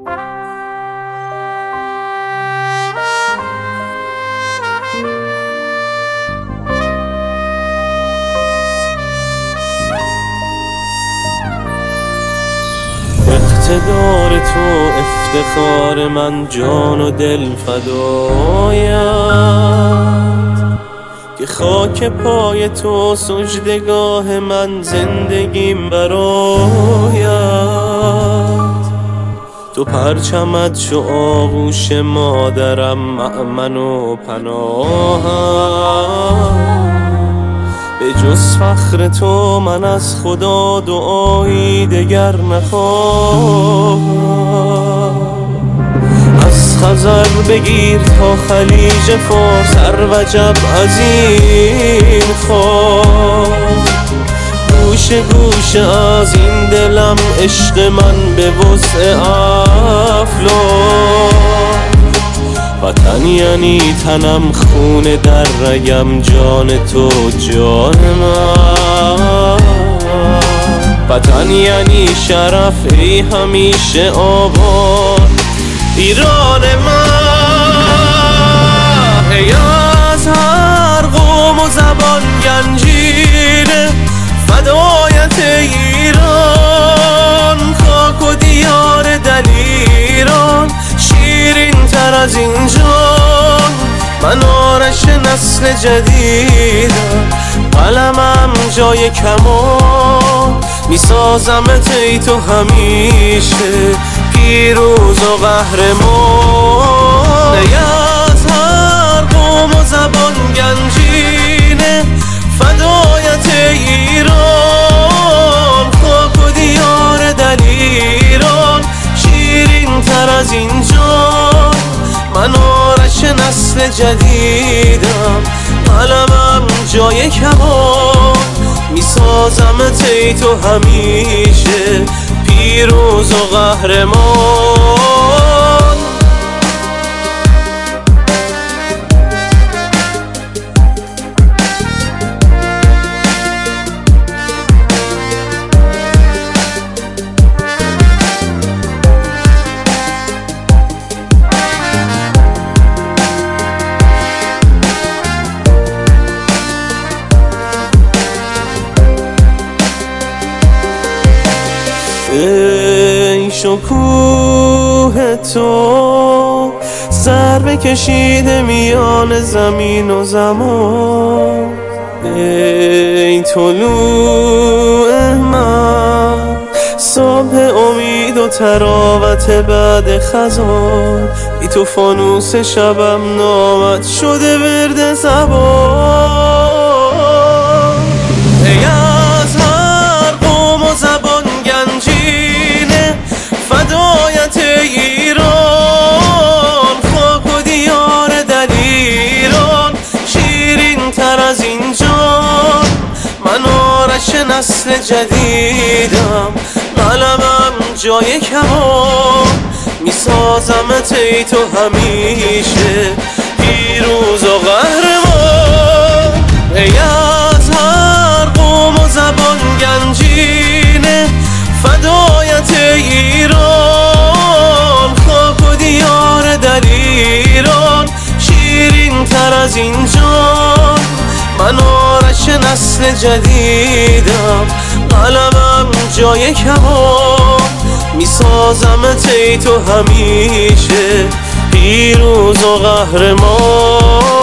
اقتدار تو افتخار من، جان و دل فدایت، که خاک پای تو سجدگاه من، زندگیم برایت. تو پرچمت شو آغوش مادرم، مأمن و پناهم. به جز فخر تو من از خدا دعایی دگر نخواهم. از خزر بگیر تا خلیج فارس، هر وجب از این خواست. گوشه گوشه از این دلم عشق من به وسع افلاک. وطن یعنی تنم، خون در رگم، جان تو جان من. وطن یعنی شرف، ای همیشه آباد ایران من. ای از هر قوم و زبان گنجینه، فدایت ایران. خاک و دیار دلیران، شیرین تر از این جان. من آرش نسل جدیدم، قلمم جای کمان. میسازمت ای تو همیشه پیروز و قهرمان. ای از هر قوم و زبان گنجینه، فدایت ایران. خاک و دیار دلیران، شیرین تر از این جان. من آرش نسل جدیدم، قلمم جای کمان. میسازمت ای تو همیشه پیروز و قهرمان. ای شکوه تو، سر بکشیده میان زمین و زمان. ای طلوع من، صبح امید و تراوت بعد خزان. ای تو فانوس شبم، نامت شده ورد زبان. ای از هر قوم و زبان گنجینه، فدایت ایران. خاک و دیار دلیران، شیرین تر از این جان. من آرش نسل جدیدم، قلمم جای کمان. میسازمت ای تو همیشه پیروز و قهرمان. ای از هر قوم و زبان گنجینه، فدایت ایران. خاک و دیار دلیران، شیرین تر از این جان. من آرش نسل جدیدم، قلمم جای کمان. میسازمت ای تو همیشه پیروز و قهرمان.